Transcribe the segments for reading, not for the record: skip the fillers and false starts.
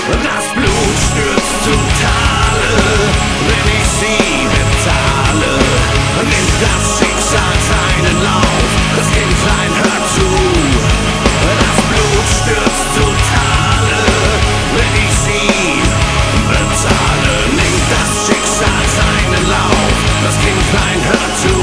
Das Blut stürzt zu Tale, wenn ich sie bezahle. Nimmt das Schicksal seinen Lauf, das Kindlein hört zu. Das Blut stürzt zu Tale, wenn ich sie bezahle. Nimmt das Schicksal seinen Lauf, das Kindlein hört zu.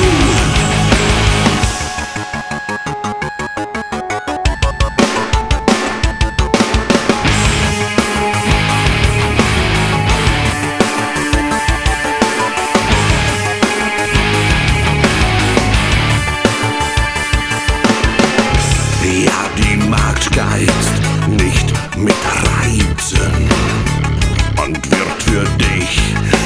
Ja, die Magd geizt nicht mit Reizen und wird für dich